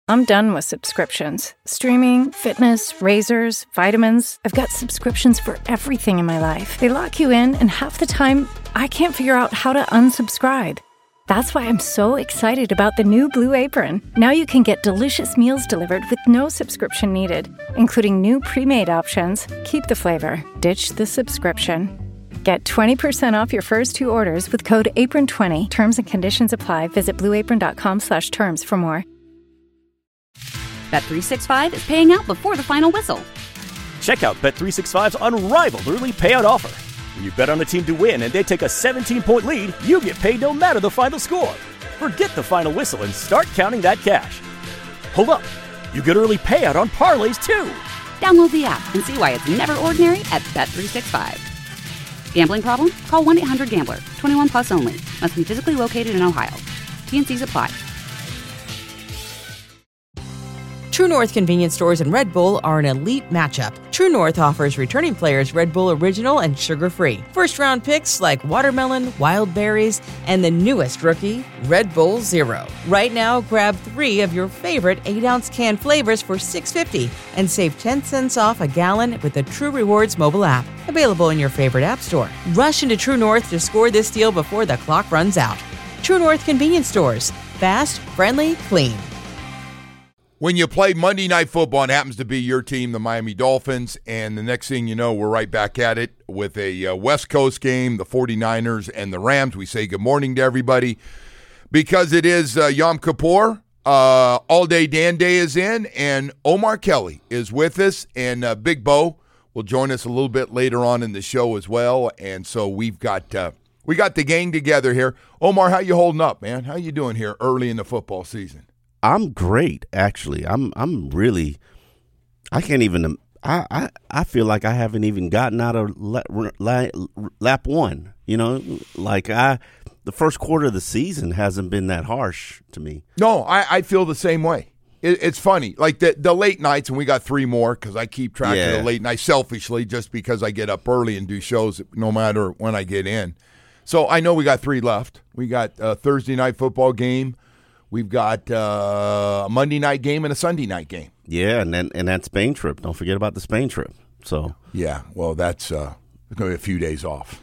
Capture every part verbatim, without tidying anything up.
I'm done with subscriptions. Streaming, fitness, razors, vitamins. I've got subscriptions for everything in my life. They lock you in, and half the time, I can't figure out how to unsubscribe. That's why I'm so excited about the new Blue Apron. Now you can get delicious meals delivered with no subscription needed, including new pre-made options. Keep the flavor, ditch the subscription. Get twenty percent off your first two orders with code apron twenty. Terms and conditions apply. Visit blueapron.com slash terms for more. Bet three sixty-five is paying out before the final whistle. Check out Bet three sixty-five's unrivaled early payout offer. When you bet on a team to win and they take a seventeen-point lead, you get paid no matter the final score. Forget the final whistle and start counting that cash. Hold up. You get early payout on parlays, too. Download the app and see why it's never ordinary at Bet three sixty-five. Gambling problem? Call one eight hundred gambler. twenty-one plus only. Must be physically located in Ohio. T N Cs apply. True North convenience stores and Red Bull are an elite matchup. True North offers returning players Red Bull Original and sugar-free. First-round picks like watermelon, wild berries, and the newest rookie, Red Bull Zero. Right now, grab three of your favorite eight-ounce can flavors for six dollars and fifty cents and save ten cents off a gallon with the True Rewards mobile app. Available in your favorite app store. Rush into True North to score this deal before the clock runs out. True North convenience stores. Fast, friendly, clean. When you play Monday Night Football, and it happens to be your team, the Miami Dolphins, and the next thing you know, we're right back at it with a uh, West Coast game, the forty-niners and the Rams. We say good morning to everybody because it is uh, Yom Kippur. Uh, All Day Dan Day is in, and Omar Kelly is with us, and uh, Big Bo will join us a little bit later on in the show as well. And so we've got uh, we got the gang together here. Omar, how you holding up, man? How you doing here early in the football season? I'm great, actually. I'm I'm really. I can't even. I, I, I feel like I haven't even gotten out of lap, lap one. You know, like I, the first quarter of the season hasn't been that harsh to me. No, I, I feel the same way. It, it's funny, like the the late nights, and we got three more because I keep track Yeah. of the late nights selfishly, just because I get up early and do shows no matter when I get in. So I know we got three left. We got a Thursday night football game. We've got uh, a Monday night game and a Sunday night game. Yeah, and then and that Spain trip. Don't forget about the Spain trip. So yeah, well, that's uh, going to be a few days off.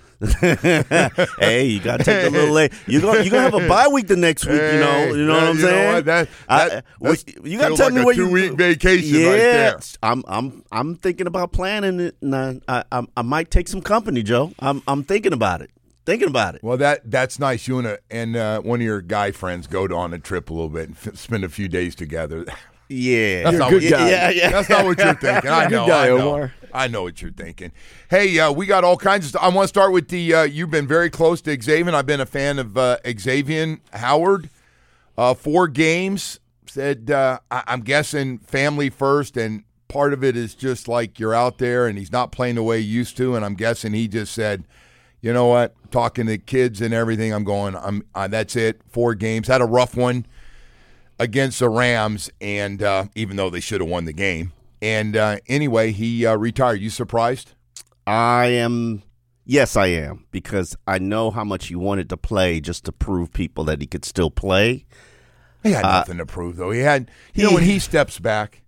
Hey, you got to take a little late. You're going you gonna have a bye week the next week. You know, you know what I'm you saying? Know what? That, that, I, well, you got to feels tell like me a what two you week vacation yeah, right there. I'm I'm I'm thinking about planning it, and I, I I I might take some company, Joe. I'm I'm thinking about it. Thinking about it. Well, that that's nice. You and, a, and uh, one of your guy friends go on a trip a little bit and f- spend a few days together. Yeah, that's you're not a good what, guy. Yeah, yeah. That's not what you're thinking. I know. Good guy, I know. Omar. I know what you're thinking. Hey, uh, we got all kinds of stuff. I want to start with the. Uh, you've been very close to Xavier. I've been a fan of uh, Xavier Howard. Uh, four games. Said uh, I- I'm guessing family first, and part of it is just like you're out there, and he's not playing the way he used to. And I'm guessing he just said, you know what? Talking to kids and everything, I'm going. I'm. Uh, that's it. Four games. Had a rough one against the Rams, and uh, even though they should have won the game. And uh, anyway, he uh, retired. You surprised? I am. Yes, I am, because I know how much he wanted to play just to prove people that he could still play. He had Uh, nothing to prove, though. He had. You know, he- when he steps back,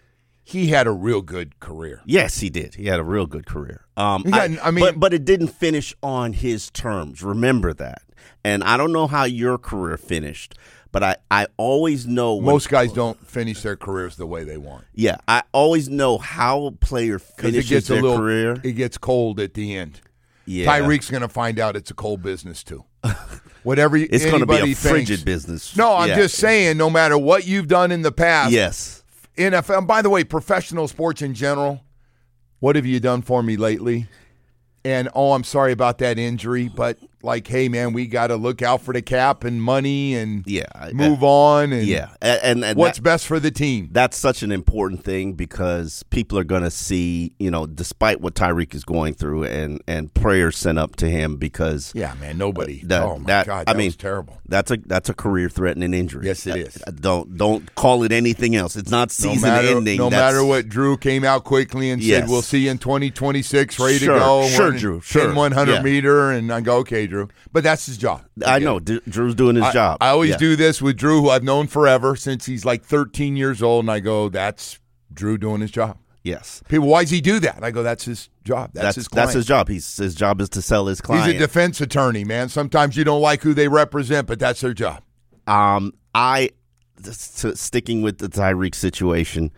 he had a real good career. Yes, he did. He had a real good career. Um, He got- I mean- but but it didn't finish on his terms. Remember that. And I don't know how your career finished, but I, I always know when, Most guys don't finish their careers the way they want. Yeah, I always know how a player 'Cause finishes it gets a their little, career. It gets cold at the end. Yeah, Tyreek's going to find out it's a cold business too. Whatever it's going to be a anybody frigid thinks. business. No, I'm Yeah. just saying. No matter what you've done in the past, Yes. N F L. And by the way, professional sports in general. What have you done for me lately? And oh, I'm sorry about that injury, but like, hey, man, we got to look out for the cap and money and Yeah, I- move on. And Yeah, and, and, and what's that- best for the team? That's such an important thing because people are going to see, you know, despite what Tyreek is going through, and, and prayers sent up to him because Yeah, man, nobody. that- oh my that- God, I that mean, was terrible. That's a that's a career threatening injury. Yes, it Uh, is. uh, Don't don't call it anything else. It's not No season matter, ending. no That's- matter what, Drew came out quickly and Yes. said, "We'll see you in twenty twenty-six, ready Sure, to go." sure, One- Drew, sure. ten one hundred Yeah. meter, and I go, "Okay, Drew, but that's his job. I know. D- Drew's doing his I, job. I always yeah. do this with Drew, who I've known forever since he's like thirteen years old, and I go, that's Drew doing his job. Yes. People, why does he do that? And I go, that's his job. That's, That's his client. that's his job. He's his job is to sell his client. He's a defense attorney, man. Sometimes you don't like who they represent, but that's their job. Um, I s- sticking with the Tyreek situation.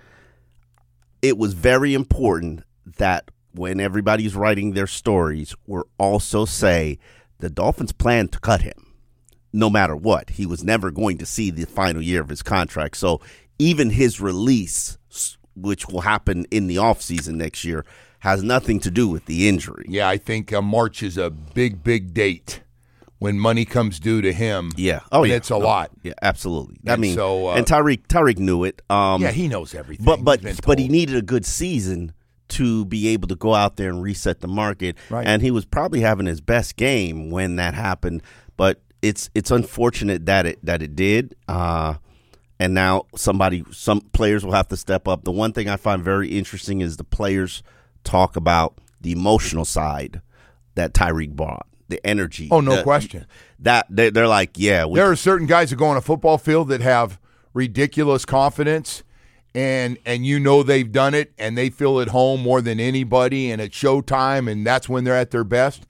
It was very important that when everybody's writing their stories, we're also say the Dolphins plan to cut him, no matter what. He was never going to see the final year of his contract. So even his release, which will happen in the offseason next year, has nothing to do with the injury. Yeah, I think uh, March is a big, big date when money comes due to him. Yeah. Oh, and yeah. it's a oh, lot. Yeah, absolutely. I And mean, so, uh, and Tyreek Tyreek knew it. Um, Yeah, he knows everything. But but He's been but he told. needed a good season to be able to go out there and reset the market. Right. And he was probably having his best game when that happened. But it's it's unfortunate that it that it did. Uh, and now somebody some players will have to step up. The one thing I find very interesting is the players talk about the emotional side that Tyreek brought, the energy. Oh, no the- question. That they, they're like, yeah, we, There are certain guys that go on a football field that have ridiculous confidence, and and you know they've done it, and they feel at home more than anybody, and it's showtime, and that's when they're at their best.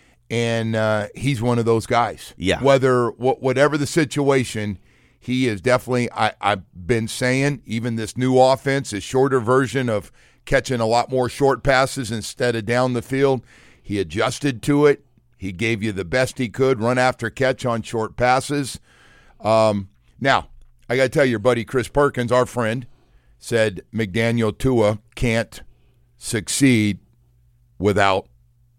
And uh, he's one of those guys. Yeah. Whether wh- whatever the situation, he is definitely. I, I've been saying even this new offense, a shorter version of catching a lot more short passes instead of down the field. He adjusted to it. He gave you the best he could, run after catch on short passes. Um, now, I got to tell you, your buddy Chris Perkins, our friend, said McDaniel Tua can't succeed without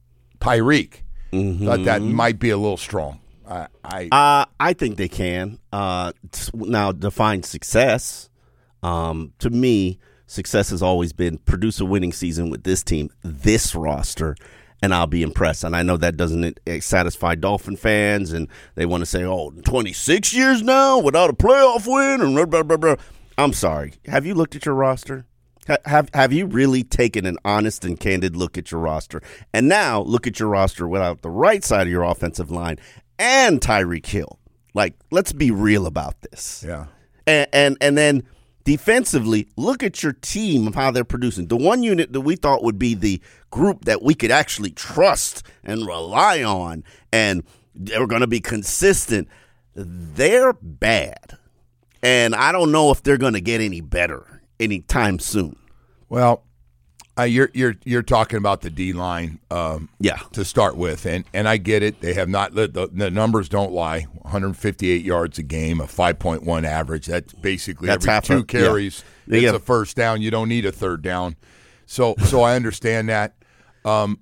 Tyreek. Mm-hmm. Thought that might be a little strong. I, I Uh, I think they can. Uh, t- now, define success. Um, to me, success has always been produce a winning season with this team, this roster, and I'll be impressed. And I know that doesn't satisfy Dolphin fans, and they want to say, oh, twenty-six years now without a playoff win, and blah, blah, blah, blah. I'm sorry. Have you looked at your roster? Ha- Have have you really taken an honest and candid look at your roster? And now look at your roster without the right side of your offensive line and Tyreek Hill. Like, let's be real about this. yeah. And and, and then defensively, look at your team of how they're producing. The one unit that we thought would be the group that we could actually trust and rely on, and they're going to be consistent, they're bad. And I don't know if they're going to get any better anytime soon. Well, uh, you're you're you're talking about the D line, um, Yeah. to start with, and and I get it. They have not the, the numbers don't lie. one hundred fifty-eight yards a game, a five point one average. That's basically That's every half two a- carries. yeah. It's Yeah. a first down. You don't need a third down. So so I understand that. Um,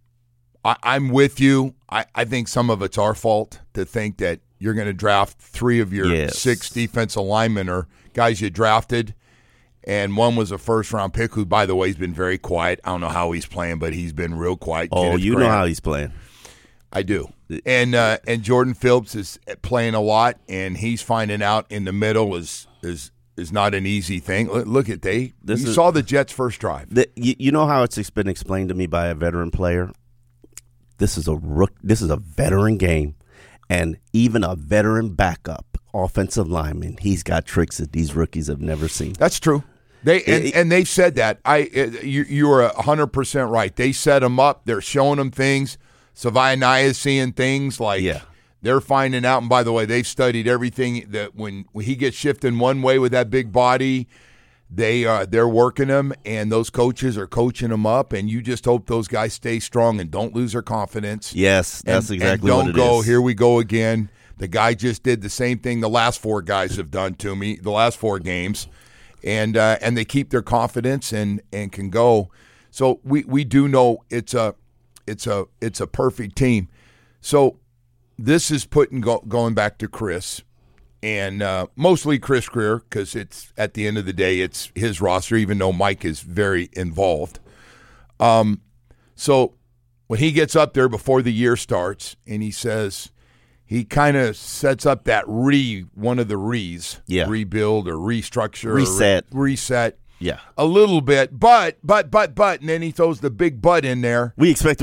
I, I'm with you. I, I think some of it's our fault to think that you're going to draft three of your Yes. six defensive linemen or guys you drafted. And one was a first-round pick who, by the way, has been very quiet. I don't know how he's playing, but he's been real quiet. Oh, Kenneth you know Grant. how he's playing. I do. And uh, and Jordan Phillips is playing a lot, and he's finding out in the middle is is is not an easy thing. Look, look at they. This you is- saw the Jets' first drive. The, you, you know how it's been explained to me by a veteran player? This is a rook. This is a veteran game, and even a veteran backup offensive lineman, he's got tricks that these rookies have never seen. That's true. They and, It- and they've said that. I uh, you you are a hundred percent right. They set him up. They're showing them things. Savaianai is seeing things like Yeah. they're finding out. And by the way, they've studied everything that when, when he gets shifting one way with that big body, they uh, they're working him, and those coaches are coaching him up. And you just hope those guys stay strong and don't lose their confidence. Yes, that's and, exactly and what don't it go, is. here we go again. The guy just did the same thing the last four guys have done to me, the last four games. And uh, and they keep their confidence and, and can go. So we, we do know it's a it's a it's a perfect team. So this is putting go, going back to Chris and uh, mostly Chris Greer, because it's at the end of the day it's his roster, even though Mike is very involved. Um, so when he gets up there before the year starts and he says. He kind of sets up that re one of the re's, Yeah. rebuild or restructure, Reset. or re- reset, Yeah. a little bit, but but but but, and then he throws the big but in there. We expect to win.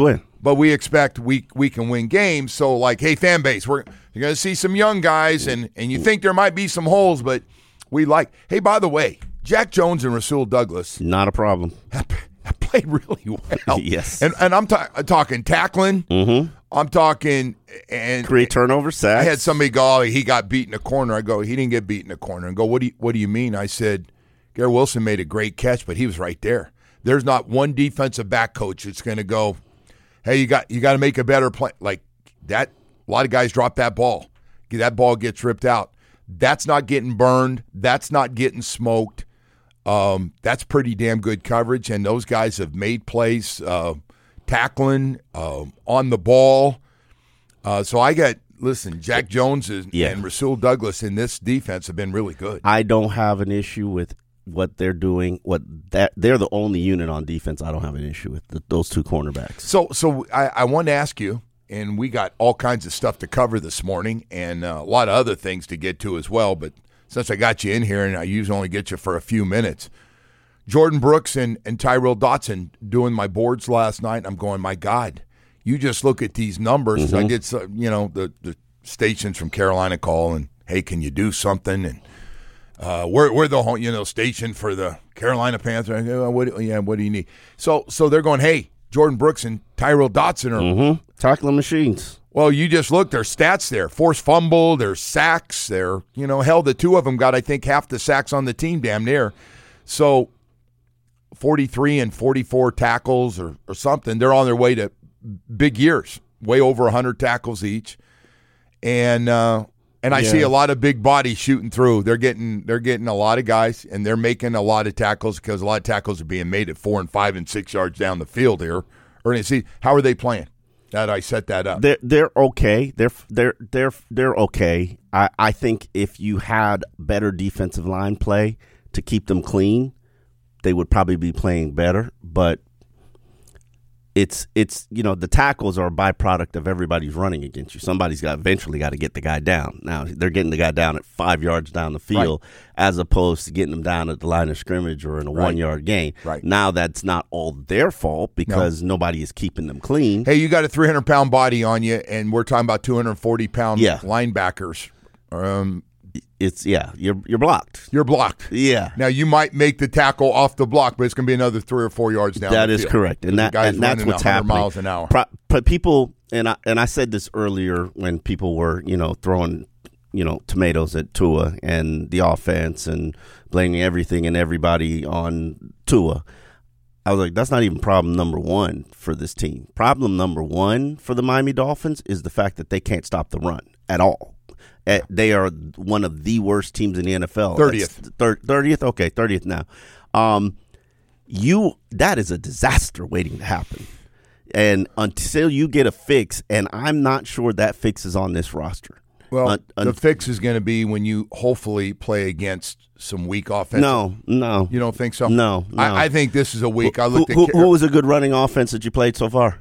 but we expect we we can win games. So, like, hey, fan base, we're you're going to see some young guys, and, and you think there might be some holes, but we like. Hey, by the way, Jack Jones and Rasul Douglas. Not a problem. Have, have played really well. Yes. And and I'm ta- talking tackling. Mm-hmm. I'm talking and create turnover sacks. I had somebody go, oh, he got beat in the corner. I go, he didn't get beat in the corner. And go, what do you, what do you mean? I said, Garrett Wilson made a great catch, but he was right there. There's not one defensive back coach that's going to go, hey, you got you got to make a better play. Like that, a lot of guys drop that ball. That ball gets ripped out. That's not getting burned. That's not getting smoked. Um, that's pretty damn good coverage, and those guys have made plays, uh, tackling, uh, on the ball. Uh, so I got, listen, Jack Jones is, yeah. and Rasul Douglas in this defense have been really good. I don't have an issue with what they're doing. What that they're the only unit on defense I don't have an issue with, the, those two cornerbacks. So, so I, I want to ask you, and we got all kinds of stuff to cover this morning and uh, a lot of other things to get to as well, but since I got you in here and I usually only get you for a few minutes, Jordan Brooks and, and Tyrell Dotson doing my boards last night, and I'm going, my God, you just look at these numbers. Mm-hmm. I get, some, you know, the, the stations from Carolina call and, hey, can you do something? And uh, we're we're the whole, you know, station for the Carolina Panthers. Oh, what, yeah, what do you need? So so they're going, hey, Jordan Brooks and Tyrell Dotson are mm-hmm. tackling machines. Well, you just look, there's stats there. Forced fumble, there's sacks there. You know, hell, the two of them got, I think, half the sacks on the team damn near. So forty-three and forty-four tackles or, or something. They're on their way to big years, way over one hundred tackles each. And uh, and I yeah. see a lot of big bodies shooting through. They're getting they're getting a lot of guys, and they're making a lot of tackles because a lot of tackles are being made at four and five and six yards down the field here. Or see, how are they playing? That I set that up. They're they're okay. They're they're they're they're okay. I, I think if you had better defensive line play to keep them clean, they would probably be playing better. But it's it's you know, the tackles are a byproduct of everybody's running against you. Somebody's got eventually got to get the guy down. Now they're getting the guy down at five yards down the field, right, as opposed to getting them down at the line of scrimmage or in a right. one yard gain. Right. Now that's not all their fault because no. nobody is keeping them clean. Hey, you got a three hundred pound body on you, and we're talking about two hundred forty pound yeah. linebackers. Um, It's yeah, you're you're blocked. You're blocked. Yeah. Now you might make the tackle off the block, but it's going to be another three or four yards down. That the is field. correct, and that and that's what's happening. Miles an hour. Pro, but people, and I and I said this earlier when people were you know throwing you know tomatoes at Tua and the offense and blaming everything and everybody on Tua. I was like, that's not even problem number one for this team. Problem number one for the Miami Dolphins is the fact that they can't stop the run at all. Uh, they are one of the worst teams in the N F L. thirtieth. thirtieth? Okay, thirtieth now. Um, you that is a disaster waiting to happen. And until you get a fix, and I'm not sure that fix is on this roster. Well, uh, the un- fix is going to be when you hopefully play against some weak offense. No, no. You don't think so? No, no. I, I think this is a week. I looked who, at who, who was a good running offense that you played so far?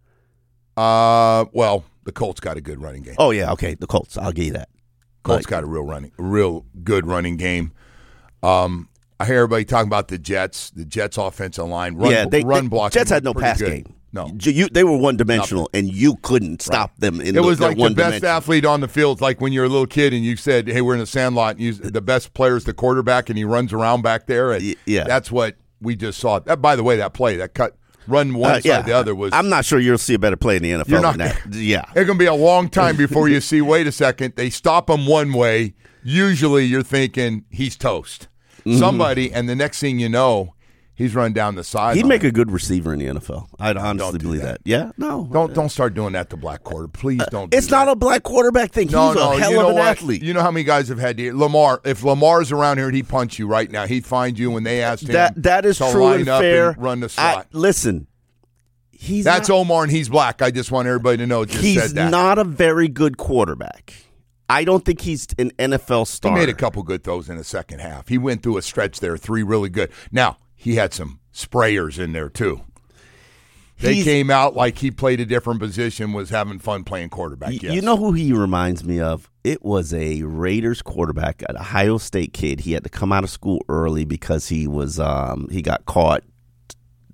Uh, well, the Colts got a good running game. Oh, yeah, okay, the Colts. I'll give you that. Colts got a real running, real good running game. Um, I hear everybody talking about the Jets, the Jets' offensive line. Run, yeah, they, run they, blocking. Jets had no pass good. game. No, you, they were one dimensional, and you couldn't stop right. them. In it was the, like the best dimension. athlete on the field, like when you're a little kid and you said, "Hey, we're in the sandlot." And you, the best player is the quarterback, and he runs around back there. And yeah, that's what we just saw. That, by the way, that play, that cut. Run one uh, side, yeah. the other was. I'm not sure you'll see a better play in the N F L you're not, than that. Yeah. It's going to be a long time before you see, wait a second, they stop him one way. Usually you're thinking he's toast. Mm-hmm. Somebody, and the next thing you know, he's run down the side. He'd make a good receiver in the N F L. I'd honestly do believe that. that. Yeah? No. Don't don't start doing that to black quarter. Please don't do It's that. not a black quarterback thing. No, he's no, a hell you know of an what? athlete. You know how many guys have had to, Lamar, if Lamar's around here, he'd punch you right now. He'd find you when they asked him that, that is to true line and up fair. and run the I, slot. listen. He's That's not, Omar, and he's black. I just want everybody to know. Just he's said that. not a very good quarterback. I don't think he's an N F L star. He made a couple good throws in the second half. He went through a stretch there, three really good. Now, he had some sprayers in there, too. They he's, came out like he played a different position, was having fun playing quarterback. Y- yes. You know who he reminds me of? It was a Raiders quarterback, an Ohio State kid. He had to come out of school early because he was um, he got caught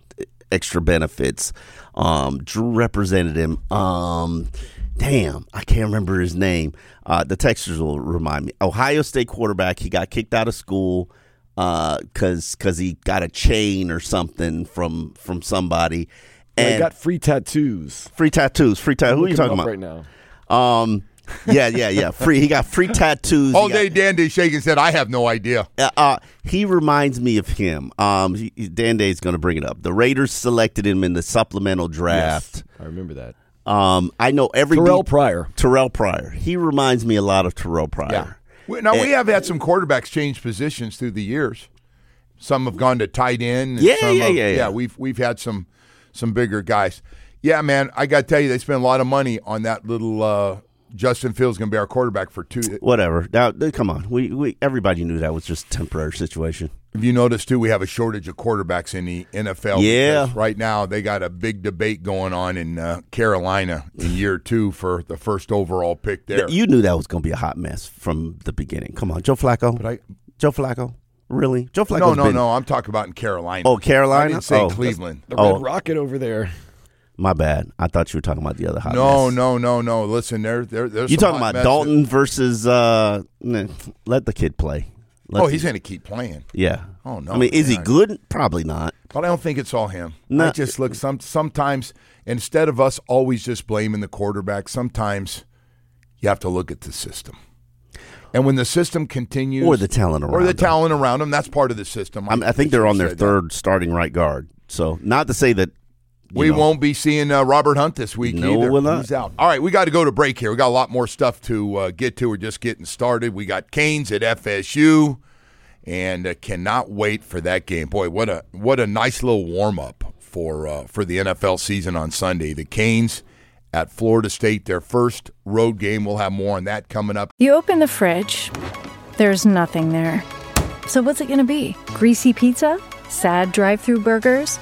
extra benefits. Um, Drew represented him. Um, damn, I can't remember his name. Uh, the texters will remind me. Ohio State quarterback. He got kicked out of school because uh, because he got a chain or something from from somebody. And And he got free tattoos. free tattoos. Free tattoos. Who are you talking about right now? Um, yeah, yeah, yeah. Free. He got free tattoos. All He day, got- Dan Day shaking said, I have no idea. Uh, uh, he reminds me of him. Um, he, he- Dan Day's going to bring it up. The Raiders selected him in the supplemental draft. I remember that. Um, I know every Terrell beat- Pryor. Terrell Pryor. He reminds me a lot of Terrell Pryor. Yeah. We- Now, we And- have had some quarterbacks change positions through the years. Some have gone to tight end. and Yeah, some yeah, have- yeah, yeah. we've we've had some some bigger guys. Yeah, man, I got to tell you, they spent a lot of money on that little uh, Justin Fields going to be our quarterback for two. Whatever. Now, th- come on. We we everybody knew that was just a temporary situation. Have you noticed, too, we have a shortage of quarterbacks in the N F L? Yeah. Because right now, they got a big debate going on in uh, Carolina in year two for the first overall pick there. You knew that was going to be a hot mess from the beginning. Come on, Joe Flacco. But I, Joe Flacco. Really? Joe Flacco. no, no, no. I'm talking about in Carolina. Oh, Carolina? I didn't say Oh. Cleveland. The Oh. Red Rocket over there. My bad. I thought you were talking about the other hot No, mess. no, no, no. Listen, there, there, there's You some talking hot about messes. Dalton versus? Uh, nah, let the kid play. Let Oh, the- he's going to keep playing. yeah. Oh, no, I mean, is he man. good? Probably not. But I don't think it's all him. No. I just look some sometimes instead of us always just blaming the quarterback, sometimes you have to look at the system. And when the system continues, Or the talent or around the them. talent around them, that's part of the system. I, mean, I think they're on their should say that. third starting right guard. So not to say that you We know, won't be seeing uh, Robert Hunt this week No, either. we're not. He's out. All right, we got to go to break here. We got a lot more stuff to uh, get to. We're just getting started. We got Canes at F S U, and uh, cannot wait for that game. Boy, what a what a nice little warm up for uh, for the N F L season on Sunday. The Canes at Florida State, their first road game. We'll have more on that coming up. You open the fridge, there's nothing there. So what's it going to be? Greasy pizza? Sad drive-through burgers?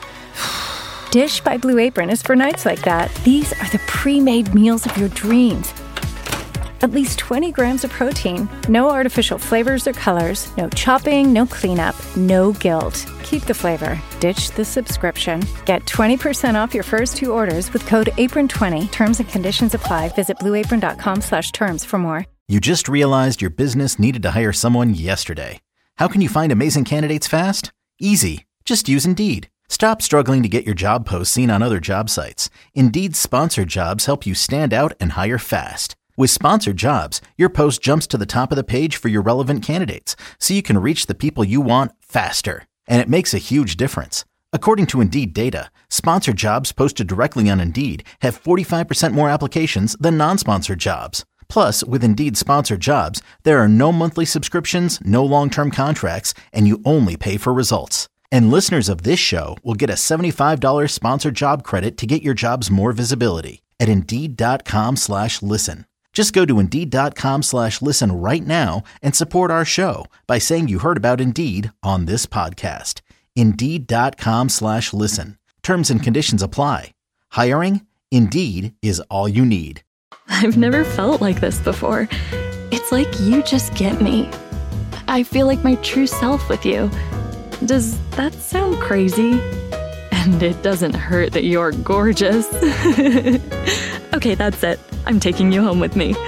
Dish by Blue Apron is for nights like that. These are the pre-made meals of your dreams. At least twenty grams of protein, no artificial flavors or colors, no chopping, no cleanup, no guilt. Keep the flavor. Ditch the subscription. Get twenty percent off your first two orders with code apron twenty. Terms and conditions apply. Visit blueapron.com slash terms for more. You just realized your business needed to hire someone yesterday. How can you find amazing candidates fast? Easy. Just use Indeed. Stop struggling to get your job posts seen on other job sites. Indeed's sponsored jobs help you stand out and hire fast. With sponsored jobs, your post jumps to the top of the page for your relevant candidates, so you can reach the people you want faster. And it makes a huge difference. According to Indeed data, sponsored jobs posted directly on Indeed have forty-five percent more applications than non-sponsored jobs. Plus, with Indeed sponsored jobs, there are no monthly subscriptions, no long-term contracts, and you only pay for results. And listeners of this show will get a seventy-five dollars sponsored job credit to get your jobs more visibility at Indeed.com slash listen. Just go to Indeed.com slash listen right now and support our show by saying you heard about Indeed on this podcast. Indeed.com slash listen. Terms and conditions apply. Hiring? Indeed is all you need. I've never felt like this before. It's like you just get me. I feel like my true self with you. Does that sound crazy? And it doesn't hurt that you're gorgeous. Okay, that's it. I'm taking you home with me.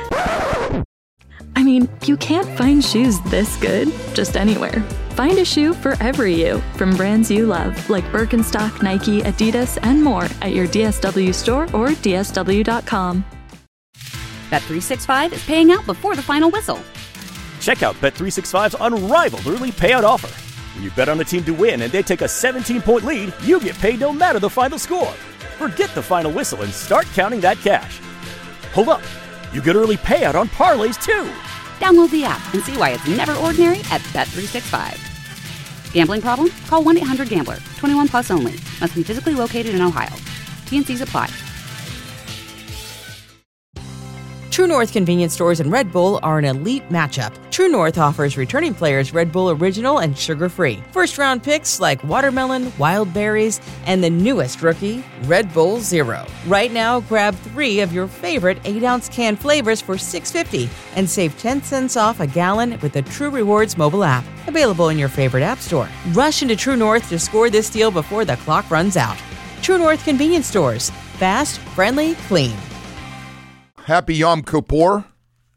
I mean, you can't find shoes this good just anywhere. Find a shoe for every you from brands you love, like Birkenstock, Nike, Adidas, and more at your D S W store or D S W dot com. Bet three sixty-five is paying out before the final whistle. Check out Bet three sixty-five's unrivaled early payout offer. When you bet on a team to win and they take a seventeen-point lead, you get paid no matter the final score. Forget the final whistle and start counting that cash. Hold up. You get early payout on parlays, too. Download the app and see why it's never ordinary at Bet three sixty-five. Gambling problem? Call one eight hundred gambler. twenty-one plus only. Must be physically located in Ohio. T and C's apply. True North convenience stores and Red Bull are an elite matchup. True North offers returning players Red Bull Original and sugar-free. First-round picks like watermelon, wild berries, and the newest rookie, Red Bull Zero. Right now, grab three of your favorite eight-ounce can flavors for six dollars and fifty cents and save ten cents off a gallon with the True Rewards mobile app. Available in your favorite app store. Rush into True North to score this deal before the clock runs out. True North convenience stores. Fast, friendly, clean. Happy Yom Kippur.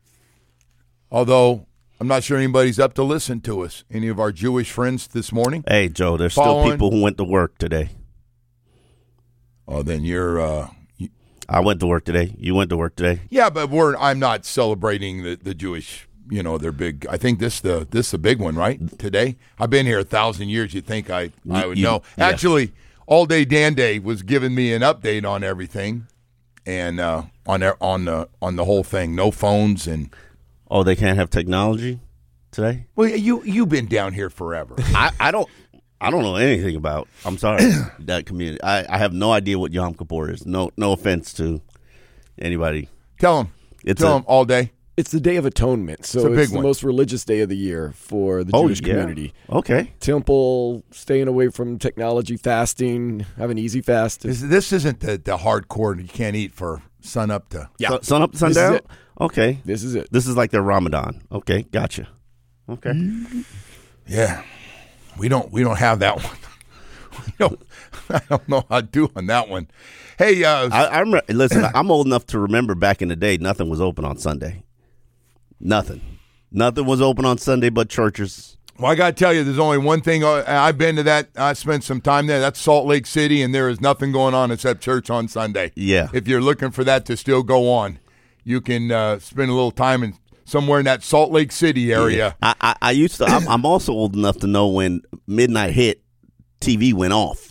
Although I'm not sure anybody's up to listen to us. Any of our Jewish friends this morning? Hey, Joe, there's Following. still people who went to work today. Oh, then you're. Uh, you, I went to work today. You went to work today. yeah, but we're. I'm not celebrating the, the Jewish. You know, they're big. I think this the this the big one, right? Today, I've been here a thousand years. You'd think I I would You- know. yeah. Actually, All Day Dan Day was giving me an update on everything, and uh, on their, on the on the whole thing. No phones and. Oh, they can't have technology today? Well, you you've been down here forever. I, I don't I don't know anything about, I'm sorry, that community. I, I have no idea what Yom Kippur is. No no offense to anybody. Tell them. It's Tell a- them all day. It's the Day of Atonement, so It's a it's, big the one. most religious day of the year for the Oh, Jewish yeah. community. Okay. Temple, staying away from technology, fasting, have an easy fast. This, this isn't the, the hardcore you can't eat for sun up to. Yeah. Sun, sun up, This is sundown? it. Okay. This is it. This is like their Ramadan. Okay, gotcha. Okay. Yeah, we don't we don't have that one. we don't, I don't know how to do on that one. Hey, uh, I, I remember, listen, I'm old enough to remember back in the day, nothing was open on Sunday. Nothing. Nothing was open on Sunday but churches. well, I got to tell you, there's only one thing. uh, I've been to that. I spent some time there. That's Salt Lake City, and there is nothing going on except church on Sunday. Yeah. If you're looking for that to still go on, you can uh, spend a little time in somewhere in that Salt Lake City area. I, I, I used to, I'm, I'm also old enough to know when midnight hit, T V went off.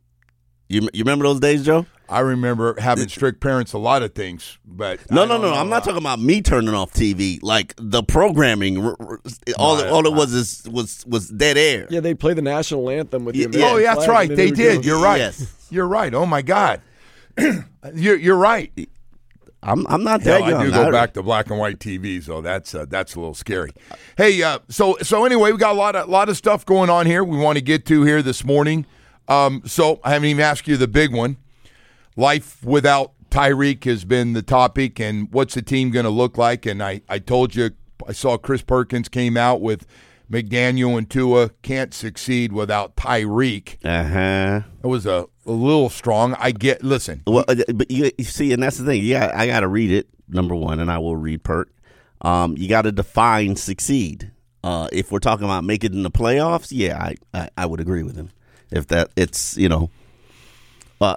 You, you remember those days, Joe? I remember having strict parents, a lot of things, but No, I no, don't no. know, I'm not uh, talking about me turning off T V. Like the programming, r- r- all, No, all it no. was is was was dead air. Yeah, they play the national anthem with the Yeah. American Oh, yeah, that's flag, right. and then They would did. go- You're right. Yes. You're right. Oh my God, you're you're right. I'm I'm not that Hell, young. I do go back to black and white T V, so that's uh, that's a little scary. Hey, uh, so so anyway, we got a lot of lot of stuff going on here. We want to get to here this morning. Um, so I haven't even asked you the big one. Life without Tyreek has been the topic, and what's the team going to look like? And I, I told you, I saw Chris Perkins came out with McDaniel and Tua can't succeed without Tyreek. Uh huh. It was a, a little strong. I get. Listen, Well, uh, but you, you see, and that's the thing. Yeah, I got to read it. Number one, and I will read Perk. Um, you got to define succeed. Uh, if we're talking about make it in the playoffs, yeah, I, I, I would agree with him. If that, it's you know, uh,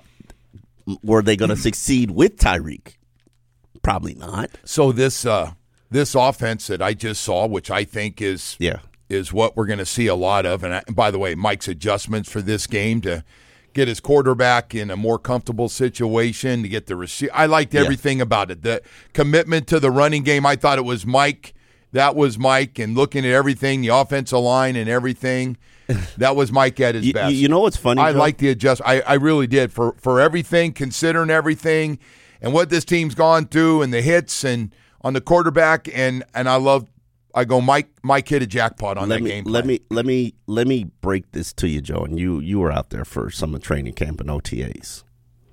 were they going to succeed with Tyreek? Probably not. so this uh, this offense that I just saw, which I think is Yeah. is what we're going to see a lot of. And, I, and by the way, Mike's adjustments for this game to get his quarterback in a more comfortable situation, to get the receiver. I liked Yeah. everything about it. The commitment to the running game, I thought it was Mike. That was Mike. And looking at everything, the offensive line and everything, that was Mike at his You, best. you know what's funny? I Joe? like the adjust. I, I really did for for everything, considering everything, and what this team's gone through, and the hits, and on the quarterback, and and I love. I go, Mike. Mike hit a jackpot on let that me, game. Let plan. me let me let me break this to you, Joe. And you you were out there for summer training camp and O T As.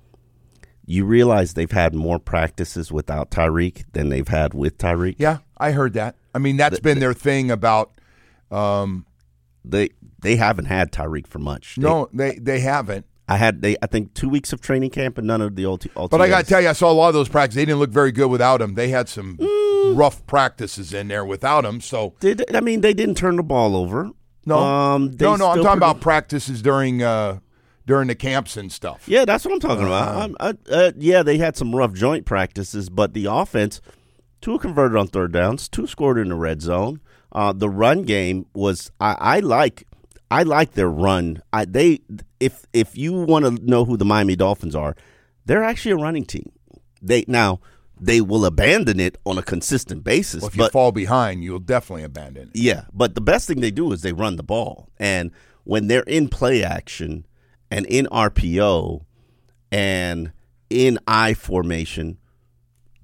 You realize they've had more practices without Tyreek than they've had with Tyreek. Yeah, I heard that. I mean, that's The- been the- their thing about. Um, They they haven't had Tyreek for much. They- no, they they haven't. I had they I think two weeks of training camp and none of the O T As. But I got to tell you, I saw a lot of those practices. They didn't look very good without him. They had some Mm. rough practices in there without him. So Did I mean they didn't turn the ball over? no, um, they no, no. I'm still talking produ- about practices during uh, during the camps and stuff. Yeah, that's what I'm talking about. Uh-huh. I'm- I, uh, yeah, they had some rough joint practices, but the offense, two converted on third downs, two scored in the red zone. Uh, the run game was I, I like I like their run. I they if if you want to know who the Miami Dolphins are, they're actually a running team. They now they will abandon it on a consistent basis. Well, if you but fall behind, you'll definitely abandon it. yeah, but the best thing they do is they run the ball. And when they're in play action and in R P O and in I formation,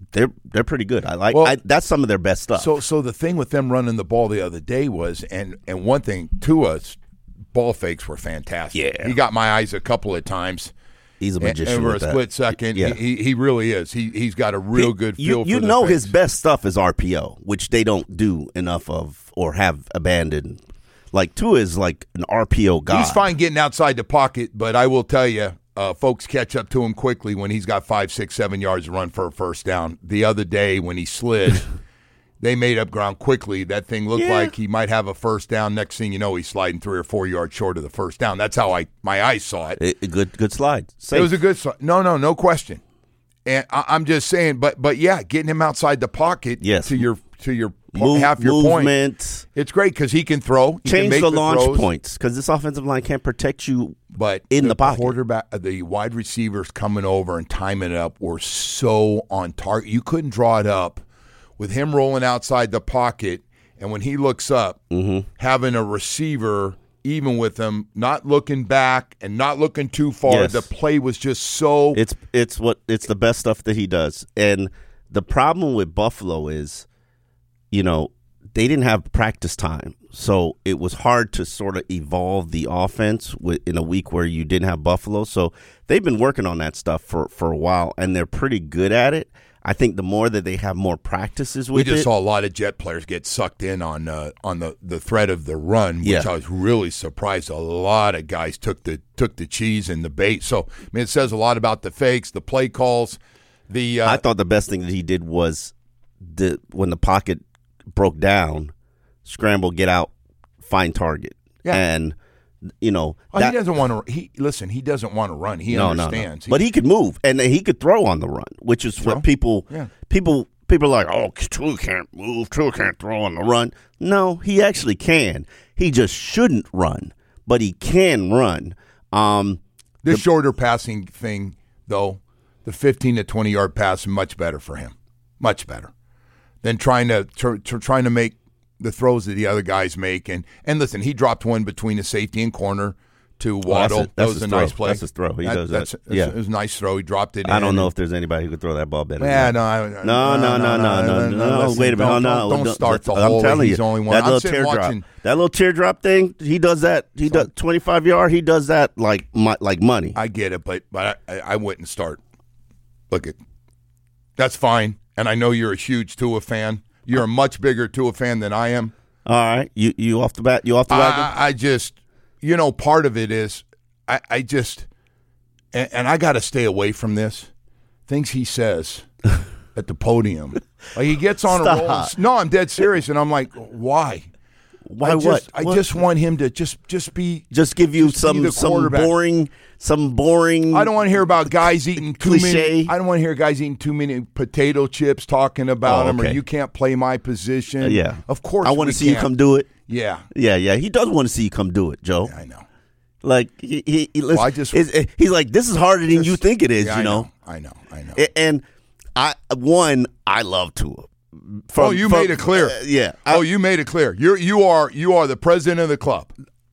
they're they're pretty good. I like Well, I, that's some of their best stuff. So, so the thing with them running the ball the other day was, and and one thing, Tua's ball fakes were fantastic. Yeah. He got my eyes a couple of times. He's a magician and, and for with a that. split second. Yeah. He, he he really is. He he's got a real He- good feel. You, for you the know fakes. his best stuff is R P O, which they don't do enough of or have abandoned. Like Tua is like an R P O guy. He's fine getting outside the pocket, but I will tell you, uh, folks catch up to him quickly when he's got five, six, seven yards to run for a first down. The other day when he slid, they made up ground quickly. That thing looked Yeah. like he might have a first down. Next thing you know, he's sliding three or four yards short of the first down. That's how I my eyes saw it. A, a good good slide. Safe. It was a good slide. No, no, no question. And I, I'm just saying, but but yeah, getting him outside the pocket. Yes. To your to your po- Move- half your movement. point. It's great because he can throw. He can Change make the launch throws. points because this offensive line can't protect you. But in the pocket. quarterback, the wide receivers coming over and timing it up were so on target. You couldn't draw it up with him rolling outside the pocket, and when he looks up, Mm-hmm. having a receiver even with him, not looking back and not looking too far. Yes. The play was just so. It's it's what it's the best stuff that he does. And the problem with Buffalo is, you know, they didn't have practice time, so it was hard to sort of evolve the offense with, in a week where you didn't have Buffalo. So they've been working on that stuff for, for a while, and they're pretty good at it. I think the more that they have more practices we with just it, saw a lot of Jet players get sucked in on uh, on the, the threat of the run, which Yeah. I was really surprised. A lot of guys took the took the cheese and the bait. So I mean, it says a lot about the fakes, the play calls. The uh, I thought the best thing that he did was the when the pocket broke down, scramble, get out, find target, Yeah. and you know oh, that- he doesn't want to. He listen. He doesn't want to run. He no, no, no. understands. But he could move and he could throw on the run, which is Throw? what people Yeah. people people are like, oh, Tua can't move, Tua can't throw on the run. No, he actually can. He just shouldn't run, but he can run. Um, this shorter passing thing, though, the fifteen to twenty yard pass, much better for him. Much better than trying to, to, to trying to make the throws that the other guys make. And and listen, he dropped one between the safety and corner to that's Waddle. a- that that's was his a throw. nice play. That's his throw. He does that. that's, that's- Yeah. it was a nice throw. He dropped it. I in don't know and- if there's anybody who could throw that ball better. Yeah, than no, I, that. no, no, no, no, no, no. listen, Wait a minute. Don't, no, don't, don't start the I'm whole. telling He's you, the only one. that I'm little sitting teardrop, watching. that little teardrop thing. He does that. He does twenty-five yard. He does that like mo- like money. I get it, but but I, I wouldn't start. Look at that's fine, and I know you're a huge Tua fan. You're a much bigger Tua fan than I am. All right, you you off the bat. You off the wagon. I, I just, you know, part of it is I, I just, and, and I got to stay away from this. Things he says at the podium, like he gets on Stop. a roll. and- No, I'm dead serious, and I'm like, why? Why I what? just, I What? just want him to just just be. Just give you just be some the some quarterback. boring some boring. I don't want to hear about guys eating too Cliche. many. I don't want to hear guys eating too many potato chips talking about Oh, them, or okay. you can't play my position. Uh, yeah, of course. I want we to see you can't. come do it. Yeah, Yeah, yeah. He does want to see you come do it, Joe. I know. Like he, he, he listen, I just- it's- he's like, this is harder than you Just- think it is. Yeah, you I know. I know. I know. A- And I one, I love Tua. From- oh, you from- made it clear. uh, yeah. oh, I, you made it clear. You're you are you are the president of the club.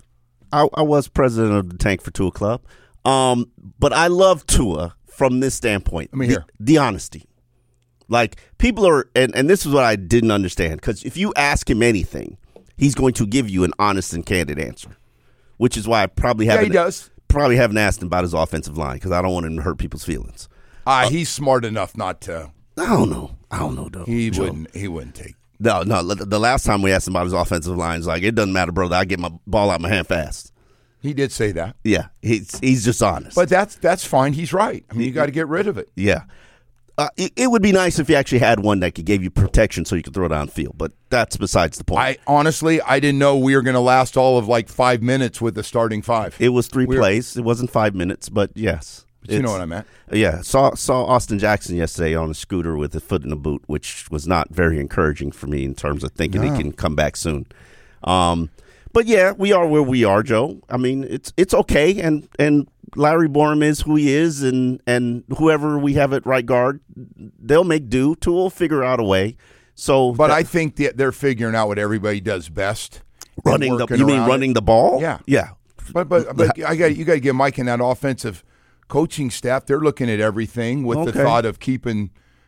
I, I was president of the Tank for Tua Club. Um, but I love Tua from this standpoint. Let me the, hear. the honesty. Like people are, and, and this is what I didn't understand. Because if you ask him anything, he's going to give you an honest and candid answer. Which is why I probably Yeah, haven't he does. probably haven't asked him about his offensive line because I don't want him to hurt people's feelings. Uh, he's smart enough not to. I don't know. I don't know, though. He Joe. wouldn't. He wouldn't take. No, no. The the last time we asked him about his offensive line, he's like, it doesn't matter, brother. I get my ball out my hand fast. He did say that, Yeah, he's he's just honest. but that's that's fine. He's right. I mean, you got to get rid of it. yeah, uh, it, it would be nice if you actually had one that could give you protection so you could throw it downfield. But that's besides the point. I honestly, I didn't know we were going to last all of like five minutes with the starting five. it was three We're- plays. It wasn't five minutes, but yes, But you know It's- what I meant. Yeah, saw saw Austin Jackson yesterday on a scooter with a foot in a boot, which was not very encouraging for me in terms of thinking he can come back soon. Um, but yeah, we are where we are, Joe. I mean, it's it's okay, and and Larry Borum is who he is, and and whoever we have at right guard, they'll make do. Tua will figure out a way. So, But that- I think that they're figuring out what everybody does best. and running the working you mean around running it. the ball? Yeah. yeah. But but but I got you got to give Mike and that offensive coaching staff. They're looking at everything with the Okay. thought of keeping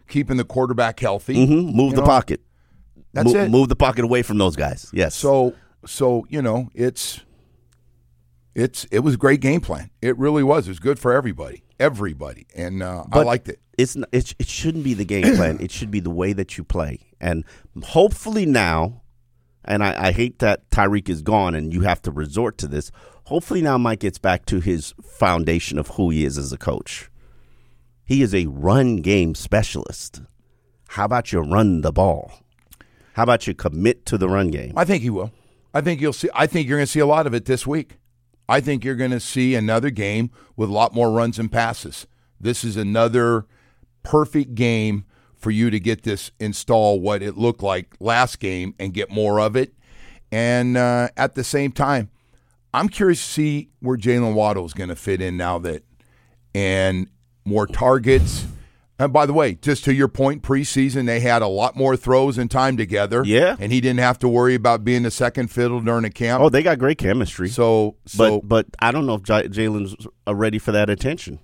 keeping the quarterback healthy. Mm-hmm. Move you the know? pocket. That's Mo- it. Move the pocket away from those guys. Yes. So, so you know, it's it's it was a great game plan. It really was. It was good for everybody, everybody, and uh, I liked it. It's not, it, it shouldn't be the game plan. It should be the way that you play. And hopefully now, and I, I hate that Tyreek is gone and you have to resort to this. Hopefully now Mike gets back to his foundation of who he is as a coach. He is a run game specialist. How about you run the ball? How about you commit to the run game? I think he will. I think you'll see. I think you're going to see a lot of it this week. I think you're going to see another game with a lot more runs and passes. This is another perfect game for you to get this install what it looked like last game and get more of it. And uh, at the same time, I'm curious to see where Jalen Waddle is going to fit in now that and more targets. And by the way, just to your point, preseason, they had a lot more throws and time together. Yeah. And he didn't have to worry about being the second fiddle during a camp. Oh, they got great chemistry. So, so but, but I don't know if J- Jalen's ready for that attention.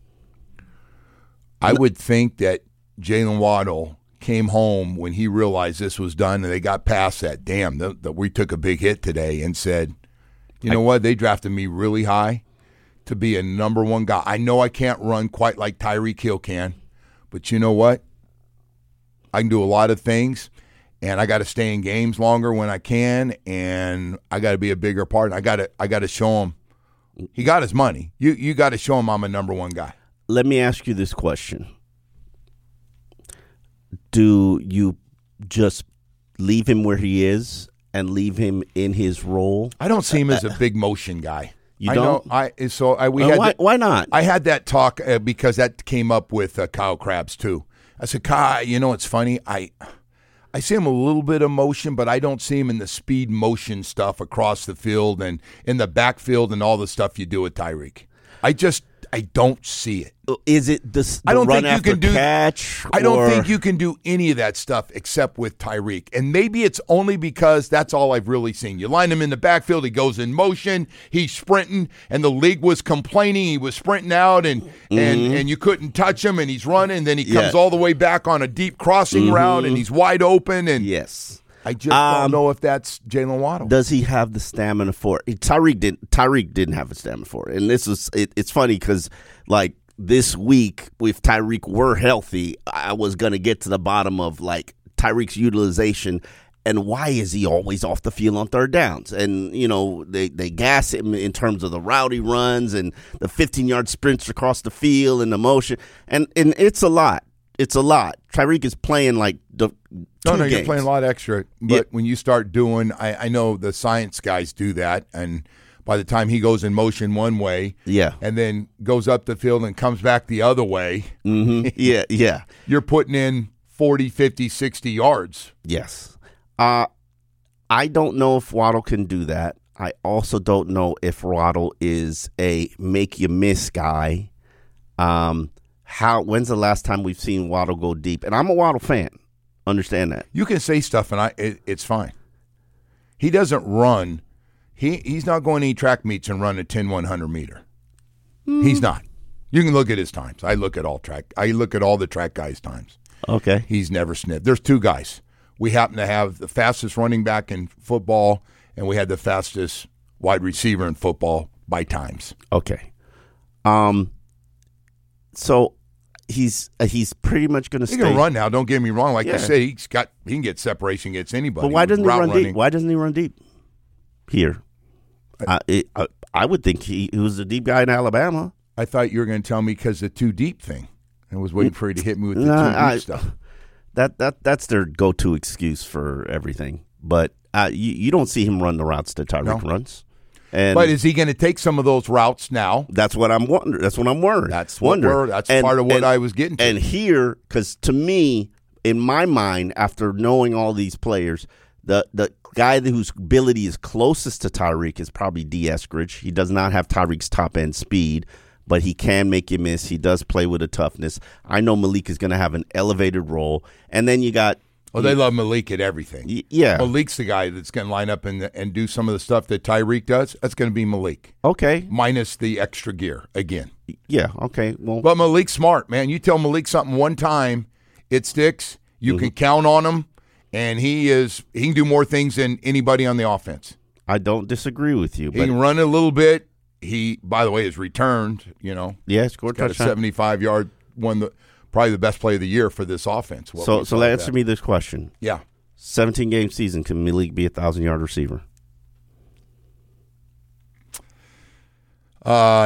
I would think that Jalen Waddle came home when he realized this was done and they got past that. Damn, the, the, we took a big hit today and said, you know I, what? They drafted me really high to be a number one guy. I know I can't run quite like Tyreek Hill can. But you know what? I can do a lot of things, and I got to stay in games longer when I can, and I got to be a bigger part. I got to I got to show him. He got his money. You you got to show him I'm a number one guy. Let me ask you this question. Do you just leave him where he is and leave him in his role? I don't see him as a big motion guy. You I don't? know, I so I we uh, had why, that, why not? I had that talk uh, because that came up with uh, Kyle Krabs too. I said, Kyle, you know, it's funny. I I see him a little bit of motion, but I don't see him in the speed motion stuff across the field and in the backfield and all the stuff you do with Tyreek. I just I don't see it. Is it the, the I don't run think you after can do catch? I don't or- think you can do any of that stuff except with Tyreek. And maybe it's only because that's all I've really seen. You line him in the backfield, he goes in motion, he's sprinting, and the league was complaining he was sprinting out and mm-hmm. and, and you couldn't touch him, and he's running, then he comes yeah. all the way back on a deep crossing mm-hmm. route and he's wide open. And yes. I just um, don't know if that's Jalen Waddle. Does he have the stamina for it? Tyreek didn't. Tyreek didn't have the stamina for it, and this was. It, it's funny because like this week, if Tyreek were healthy, I was gonna get to the bottom of like Tyreek's utilization and why is he always off the field on third downs? And you know they they gas him in terms of the route he runs and the fifteen yard sprints across the field and the motion, and and it's a lot. It's a lot. Tyreek is playing like the no, two no, games. You're playing a lot extra. But yeah. when you start doing, I, I know the science guys do that, and by the time he goes in motion one way, yeah, and then goes up the field and comes back the other way, mm-hmm. yeah, yeah, you're putting in forty, fifty, sixty yards. Yes. Uh, I don't know if Waddle can do that. I also don't know if Waddle is a make you miss guy. Um. How? When's the last time we've seen Waddle go deep? And I'm a Waddle fan. Understand that. You can say stuff, and I it, it's fine. He doesn't run. He he's not going to any track meets and run a ten, one hundred meter. Mm. He's not. You can look at his times. I look at all track. I look at all the track guys' times. Okay. He's never sniffed. There's two guys. We happen to have the fastest running back in football, and we had the fastest wide receiver in football by times. Okay. Um. So he's uh, he's pretty much going to stay. He can run now. Don't get me wrong. Like yeah. you said, he's got he can get separation against anybody. But why doesn't he run running. deep? Why doesn't he run deep here? I, it, I, I would think he, he was a deep guy in Alabama. I thought you were going to tell me because the too deep thing. I was waiting for you to hit me with the nah, too deep I, stuff. That that that's their go-to excuse for everything. But uh, you you don't see him run the routes that Tyreek no. runs. And but is he going to take some of those routes now? That's what I'm wondering. That's what I'm wondering. That's what wondering. we're, that's and, part of what and, I was getting to. And here, because to me, in my mind, after knowing all these players, the the guy whose ability is closest to Tyreek is probably D. Eskridge. He does not have Tyreek's top end speed, but he can make you miss. He does play with a toughness. I know Malik is going to have an elevated role, and then you got. Well, they love Malik at everything. Y- yeah. Malik's the guy that's going to line up and and do some of the stuff that Tyreek does. That's going to be Malik. Okay. Minus the extra gear again. Yeah, okay. Well, But Malik's smart, man. You tell Malik something one time, it sticks. You Mhm. can count on him, and he is he can do more things than anybody on the offense. I don't disagree with you. He But can run it a little bit. He, by the way, has returned. You know, yeah, scored got a touchdown. seventy-five yard, one the probably the best play of the year for this offense. What So, we so saw answer that. me this question: Yeah, seventeen game season, can Malik be a thousand yard receiver? uh,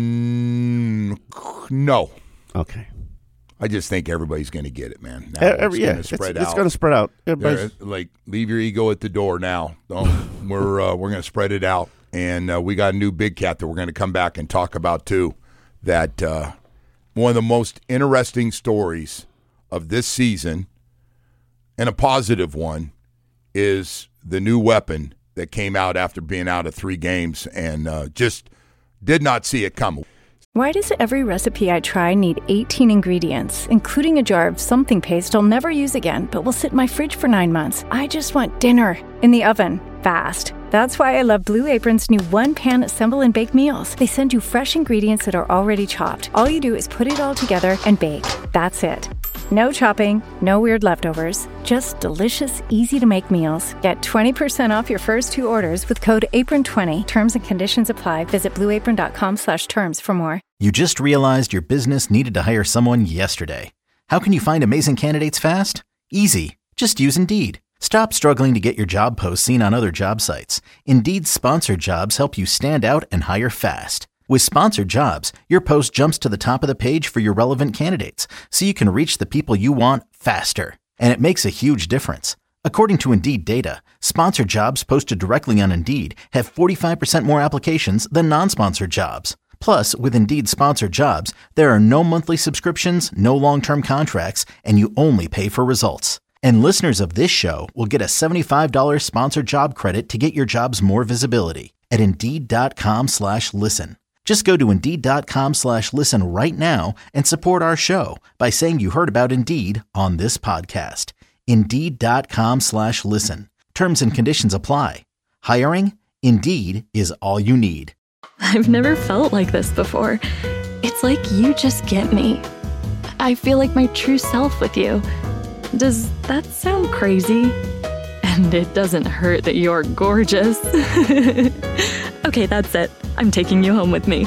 n- no. Okay. I just think everybody's going to get it, man. Now Every, it's yeah, going to it's, spread it's out. going to spread out. Everybody's- They're, like, leave your ego at the door now. Don't, we're uh, we're going to spread it out, and uh, we got a new big cat that we're going to come back and talk about too. That uh, one of the most interesting stories of this season, and a positive one, is the new weapon that came out after being out of three games, and uh, just did not see it coming. Why does every recipe I try need eighteen ingredients, including a jar of something paste I'll never use again, but will sit in my fridge for nine months? I just want dinner in the oven, fast. That's why I love Blue Apron's new one-pan assemble and bake meals. They send you fresh ingredients that are already chopped. All you do is put it all together and bake. That's it. No chopping, no weird leftovers, just delicious, easy-to-make meals. Get twenty percent off your first two orders with code apron twenty. Terms and conditions apply. Visit blueapron.com slash terms for more. You just realized your business needed to hire someone yesterday. How can you find amazing candidates fast? Easy. Just use Indeed. Stop struggling to get your job posts seen on other job sites. Indeed's sponsored jobs help you stand out and hire fast. With sponsored jobs, your post jumps to the top of the page for your relevant candidates, so you can reach the people you want faster. And it makes a huge difference. According to Indeed data, sponsored jobs posted directly on Indeed have forty-five percent more applications than non-sponsored jobs. Plus, with Indeed sponsored jobs, there are no monthly subscriptions, no long-term contracts, and you only pay for results. And listeners of this show will get a seventy-five dollars sponsored job credit to get your jobs more visibility at Indeed.com slash listen. Just go to Indeed.com slash listen right now and support our show by saying you heard about Indeed on this podcast. Indeed.com slash listen. Terms and conditions apply. Hiring? Indeed is all you need. I've never felt like this before. It's like you just get me. I feel like my true self with you. Does that sound crazy? And it doesn't hurt that you're gorgeous. Okay, that's it. I'm taking you home with me.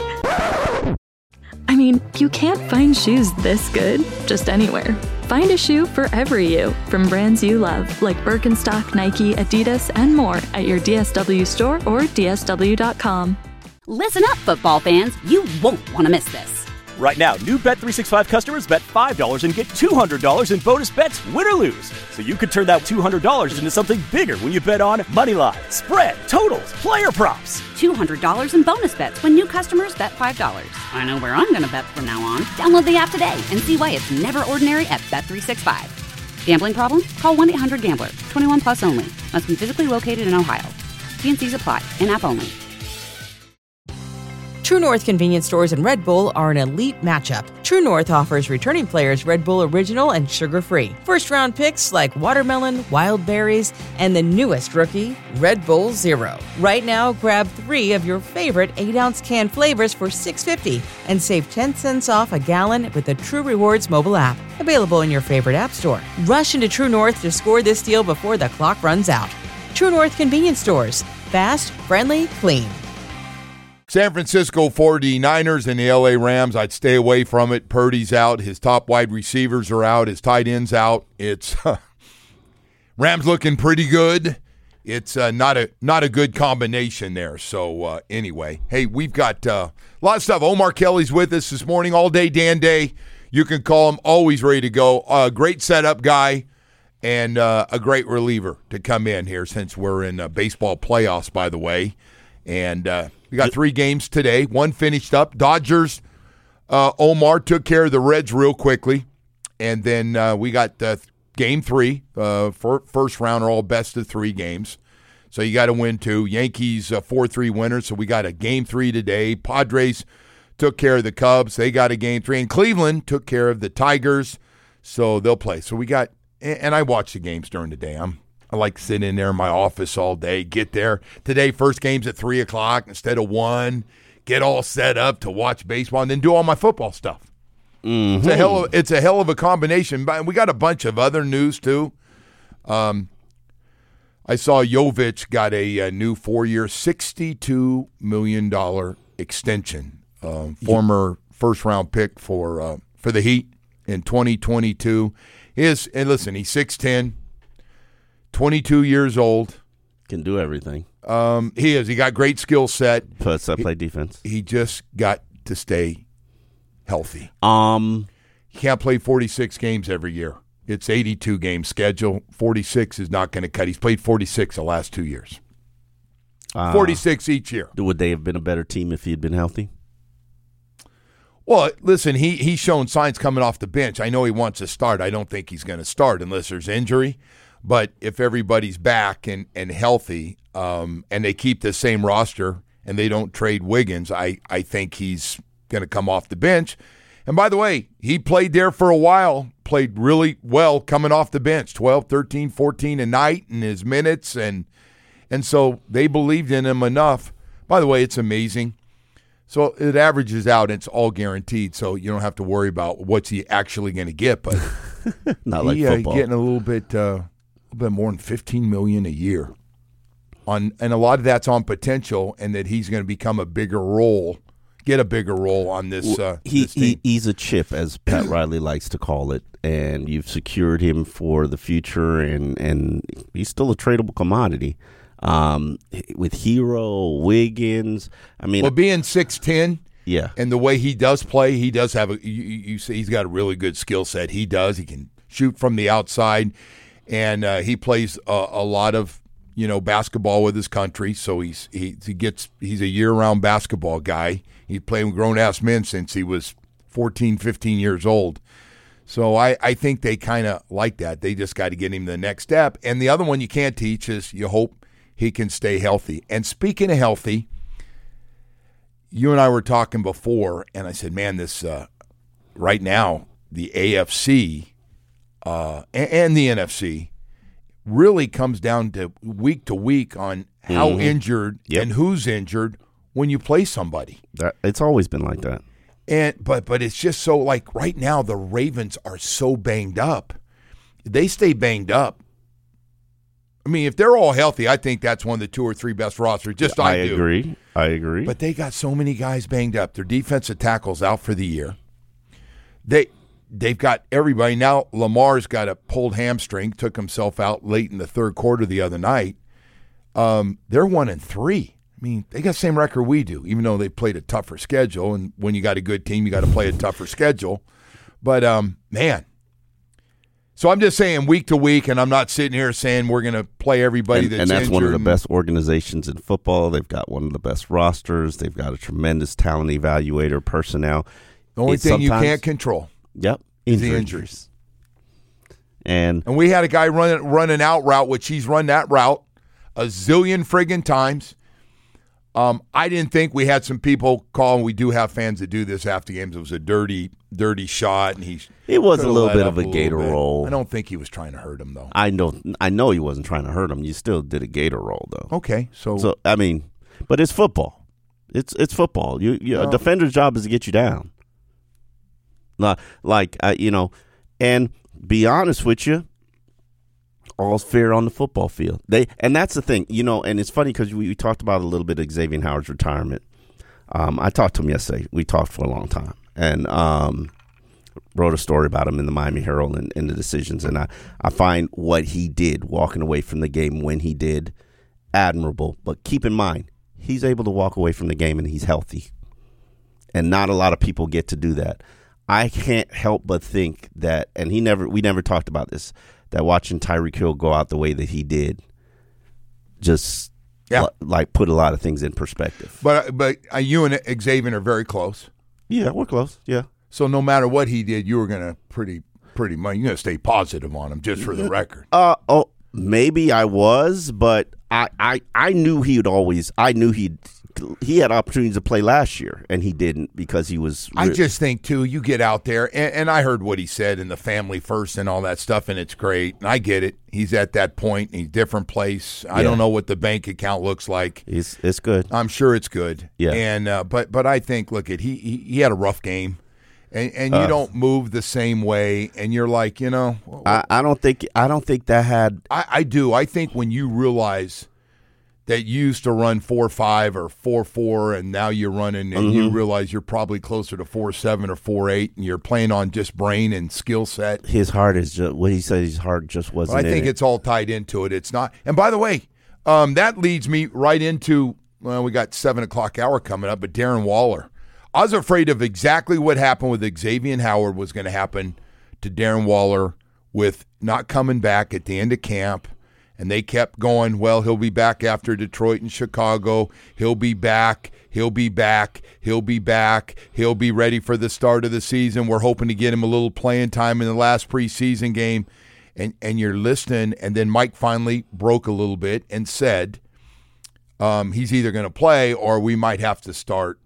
I mean, you can't find shoes this good just anywhere. Find a shoe for every you from brands you love, like Birkenstock, Nike, Adidas, and more at your D S W store or D S W dot com. Listen up, football fans. You won't want to miss this. Right now, new Bet three sixty-five customers bet five dollars and get two hundred dollars in bonus bets, win or lose. So you could turn that two hundred dollars into something bigger when you bet on money line, spread, totals, player props. two hundred dollars in bonus bets when new customers bet five dollars. I know where I'm going to bet from now on. Download the app today and see why it's never ordinary at Bet three sixty-five. Gambling problem? Call one eight hundred gambler. twenty-one plus only. Must be physically located in Ohio. T and C's apply. In-app only. True North convenience stores and Red Bull are an elite matchup. True North offers returning players Red Bull Original and sugar-free. First-round picks like watermelon, wild berries, and the newest rookie, Red Bull Zero. Right now, grab three of your favorite eight ounce can flavors for six dollars and fifty cents and save ten cents off a gallon with the True Rewards mobile app. Available in your favorite app store. Rush into True North to score this deal before the clock runs out. True North convenience stores. Fast, friendly, clean. San Francisco forty-niners and the L A Rams, I'd stay away from it. Purdy's out. His top wide receivers are out. His tight end's out. It's Rams looking pretty good. It's uh, not a not a good combination there. So uh, anyway, hey, we've got uh, a lot of stuff. Omar Kelly's with us this morning, all day Dan Day. You can call him, always ready to go. A uh, great setup guy and uh, a great reliever to come in here since we're in uh, baseball playoffs, by the way. And uh, we got three games today. One finished up. Dodgers, uh, Omar took care of the Reds real quickly. And then uh, we got uh, game three. Uh, for first round are all best of three games. So you got to win two. Yankees uh, four three winners. So we got a game three today. Padres took care of the Cubs. They got a game three. And Cleveland took care of the Tigers. So they'll play. So we got – and I watch the games during the day. I'm I like sitting in there in my office all day, get there. Today, first game's at three o'clock instead of one, get all set up to watch baseball, and then do all my football stuff. Mm-hmm. It's a hell of it's a hell of a combination. But we got a bunch of other news too. Um, I saw Jovic got a, a new four-year, sixty-two million dollars extension. Um, former first-round pick for uh, for the Heat in twenty twenty-two. His and listen, he's six ten, twenty-two years old. Can do everything. Um, he is. He got great skill set. Plus, I play defense. He just got to stay healthy. Um, he can't play forty-six games every year. It's eighty-two game schedule. forty-six is not going to cut. He's played forty-six the last two years. Uh, forty-six each year. Would they have been a better team if he had been healthy? Well, listen, he he's shown signs coming off the bench. I know he wants to start. I don't think he's going to start unless there's injury. But if everybody's back and, and healthy um, and they keep the same roster and they don't trade Wiggins, I, I think he's going to come off the bench. And by the way, he played there for a while, played really well coming off the bench, twelve, thirteen, fourteen a night in his minutes. And, and so they believed in him enough. By the way, it's amazing. So it averages out, and it's all guaranteed, so you don't have to worry about what's he actually going to get. But not like he, football. Uh, getting a little bit, uh, a little bit more than fifteen million dollars a year, on, and a lot of that's on potential, and that he's going to become a bigger role, get a bigger role on this. Uh, he, this team. he he's a chip, as Pat Riley likes to call it, and you've secured him for the future, and and he's still a tradable commodity. Um, with Hero, Wiggins, I mean, well, being six ten, yeah, and the way he does play, he does have a. You, you say he's got a really good skill set. He does. He can shoot from the outside, and uh, he plays a, a lot of you know basketball with his country. So he's he he gets he's a year round basketball guy. He's played with grown ass men since he was fourteen, fifteen years old. So I, I think they kind of like that. They just got to get him the next step. And the other one you can't teach is you hope he can stay healthy. And speaking of healthy, you and I were talking before, and I said, man, this uh, right now, the A F C uh, and, and the N F C really comes down to week to week on how mm-hmm. injured yep. and who's injured when you play somebody. That, it's always been like that. And but but it's just so, like, right now the Ravens are so banged up. They stay banged up. I mean, if they're all healthy, I think that's one of the two or three best rosters. Just I, I do. agree. I agree. But they got so many guys banged up. Their defensive tackle's out for the year. They they've got everybody now. Lamar's got a pulled hamstring, took himself out late in the third quarter the other night. Um, they're one and three. I mean, they got the same record we do, even though they played a tougher schedule. And when you got a good team, you got to play a tougher schedule. But um, man. So I'm just saying week to week, and I'm not sitting here saying we're going to play everybody and, that's And that's injured. one of the best organizations in football. They've got one of the best rosters. They've got a tremendous talent evaluator personnel. The only It's thing you sometimes- can't control Yep. is the injuries. injuries. And And we had a guy running run an out route, which he's run that route a zillion friggin' times. Um, I didn't think we had some people call, and we do have fans that do this after games. It was a dirty, dirty shot, and he it was a could've little let bit up of a little gator bit. roll. I don't think he was trying to hurt him, though. I know I know he wasn't trying to hurt him. You still did a gator roll, though. Okay, so, So I mean, but it's football. It's it's football. You, you Well- a defender's job is to get you down. Like, like uh, you know, and be honest with you, all's fair on the football field. They and that's the thing, you know. And it's funny because we, we talked about a little bit of Xavier Howard's retirement. Um, I talked to him yesterday. We talked for a long time, and um, wrote a story about him in the Miami Herald and, and the decisions. And I, I find what he did, walking away from the game when he did, admirable. But keep in mind, he's able to walk away from the game and he's healthy. And not a lot of people get to do that. I can't help but think that, and he never, we never talked about this, that watching Tyreek Hill go out the way that he did, just Yeah. li- like put a lot of things in perspective. but but uh, you and Xavier are very close. Yeah, we're close. Yeah. So no matter what he did, you were gonna pretty pretty much you're gonna stay positive on him, just for the record. Uh oh, maybe I was, but I, I, I knew he would always. I knew he'd he had opportunities to play last year, and he didn't because he was. I re- just think too, you get out there, and, and I heard what he said in the family first and all that stuff, and it's great. And I get it. He's at that point. He's different place. I Yeah. don't know what the bank account looks like. It's it's good. I'm sure it's good. Yeah. And uh, but but I think look at he, he he had a rough game, And, and you Uh, don't move the same way, and you're like, you know, I, I don't think I don't think that had. I, I do. I think when you realize that you used to run four five or four four, and now you're running, and you Mhm. realize you're probably closer to four seven or four eight, and you're playing on just brain and skill set. His heart is just what he said. His heart just wasn't. I think in it. it's all tied into it. It's not. And by the way, um, that leads me right into. Well, we got seven o'clock hour coming up, but Darren Waller. I was afraid of exactly what happened with Xavier Howard was going to happen to Darren Waller with not coming back at the end of camp. And they kept going, well, he'll be back after Detroit and Chicago. He'll be back. He'll be back. He'll be back. He'll be ready for the start of the season. We're hoping to get him a little playing time in the last preseason game. And, and you're listening. And then Mike finally broke a little bit and said um, he's either going to play or we might have to start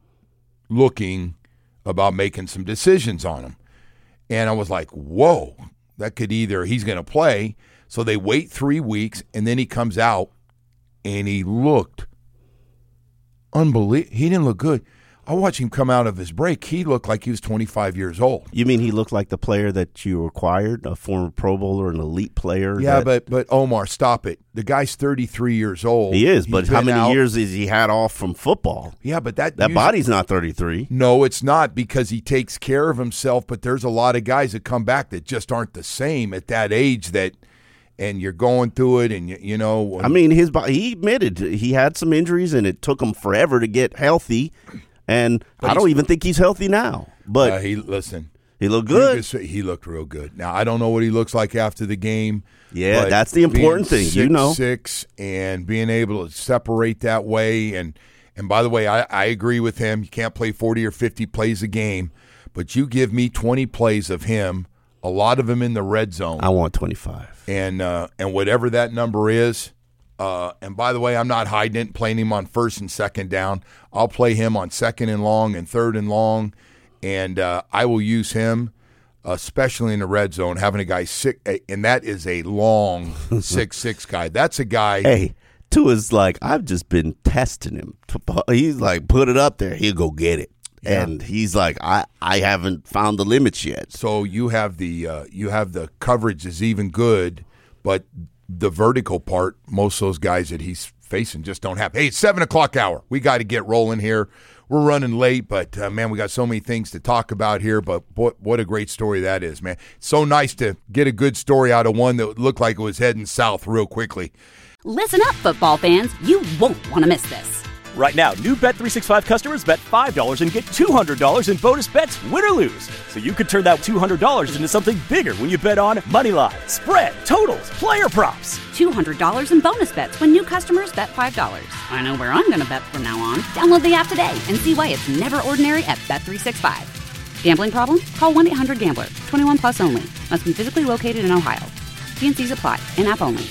looking about making some decisions on him. And I was like, whoa, that could either he's going to play. So they wait three weeks, and then he comes out, and he looked unbelievable. He didn't look good. I watched him come out of his break. He looked like he was twenty-five years old. You mean he looked like the player that you acquired, a former Pro Bowler, an elite player? Yeah, that, but but Omar, stop it. The guy's thirty-three years old. he is. He's But how been many out- years has he had off from football? Yeah, but that That usually- body's not thirty-three. No, it's not because he takes care of himself. But there's a lot of guys that come back that just aren't the same at that age. That and you're going through it, and you, you know. I mean, his body. He admitted he had some injuries, and it took him forever to get healthy. And But I don't he's- even think he's healthy now. But uh, he listen. he looked good. He, just- he looked real good. Now I don't know what he looks like after the game. Yeah, but that's the important being thing, you know. six and being able to separate that way, and and by the way, I, I agree with him. You can't play forty or fifty plays a game, but you give me twenty plays of him, a lot of them in the red zone. I want twenty-five, and uh, and whatever that number is. Uh, and by the way, I'm not hiding it, playing him on first and second down. I'll play him on second and long and third and long, and uh, I will use him, especially in the red zone, having a guy sick, and that is a long six six guy. That's a guy. Hey, Tua's like, I've just been testing him. He's like, put it up there, he'll go get it. Yeah. And he's like, I, I haven't found the limits yet. So you have the uh, you have the coverage is even good, but the vertical part, most of those guys that he's facing just don't have. Hey, it's seven o'clock hour. We got to get rolling here. We're running late, but, uh, man, we got so many things to talk about here, but boy, what a great story that is, man. It's so nice to get a good story out of one that looked like it was heading south real quickly. Listen up, football fans. You won't want to miss this. Right now, new Bet three sixty-five customers bet five dollars and get two hundred dollars in bonus bets, win or lose. So you could turn that two hundred dollars into something bigger when you bet on money line, spread, totals, player props. two hundred dollars in bonus bets when new customers bet five dollars. I know where I'm going to bet from now on. Download the app today and see why it's never ordinary at Bet three sixty-five. Gambling problem? Call one eight hundred gambler. twenty-one plus only. Must be physically located in Ohio. T and C's apply. In-app only.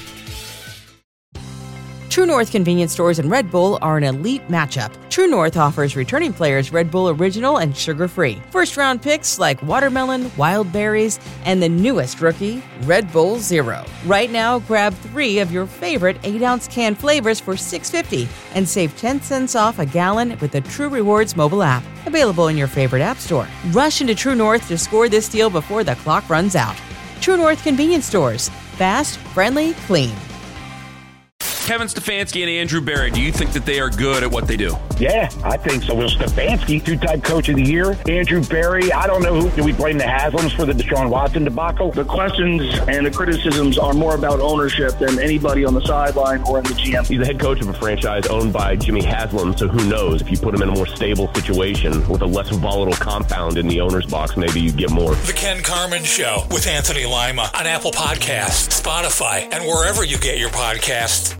True North convenience stores and Red Bull are an elite matchup. True North offers returning players Red Bull Original and sugar-free. First-round picks like watermelon, wild berries, and the newest rookie, Red Bull Zero. Right now, grab three of your favorite eight-ounce can flavors for six dollars and fifty cents and save ten cents off a gallon with the True Rewards mobile app. Available in your favorite app store. Rush into True North to score this deal before the clock runs out. True North convenience stores. Fast, friendly, clean. Kevin Stefanski and Andrew Berry, do you think that they are good at what they do? Yeah, I think so. Will Stefanski, two-time coach of the year. Andrew Berry, I don't know who. Do we blame the Haslams for the Deshaun Watson debacle? The questions and the criticisms are more about ownership than anybody on the sideline or in the G M. He's the head coach of a franchise owned by Jimmy Haslam, so who knows? If you put him in a more stable situation with a less volatile compound in the owner's box, maybe you get more. The Ken Carman Show with Anthony Lima on Apple Podcasts, Spotify, and wherever you get your podcasts.